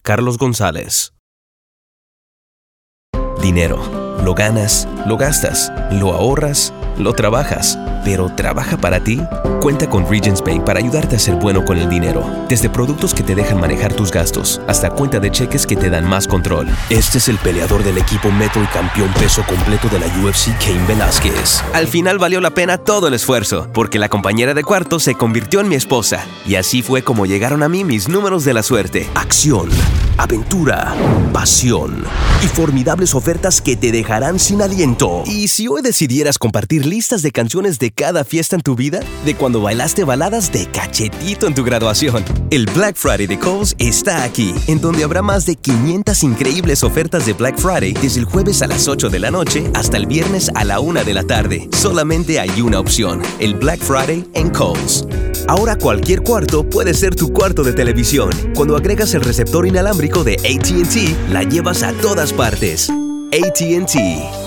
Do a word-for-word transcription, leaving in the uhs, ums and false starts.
Carlos González. Dinero. Lo ganas, lo gastas, lo ahorras, lo trabajas. ¿Pero trabaja para ti? Cuenta con Regions Bank para ayudarte a ser bueno con el dinero. Desde productos que te dejan manejar tus gastos, hasta cuenta de cheques que te dan más control. Este es el peleador del equipo Metro y campeón peso completo de la U F C, Cain Velázquez. Al final valió la pena todo el esfuerzo, porque la compañera de cuarto se convirtió en mi esposa. Y así fue como llegaron a mí mis números de la suerte. Acción, aventura, pasión y formidables ofertas que te dejarán sin aliento. ¿Y si hoy decidieras compartir listas de canciones de cada fiesta en tu vida? De cuando bailaste baladas de cachetito en tu graduación. El Black Friday de Kohl's está aquí, en donde habrá más de quinientas increíbles ofertas de Black Friday desde el jueves a las ocho de la noche hasta el viernes a la una de la tarde. Solamente hay una opción, el Black Friday en Kohl's. Ahora cualquier cuarto puede ser tu cuarto de televisión. Cuando agregas el receptor inalámbrico de A T and T, la llevas a todas partes. A T and T.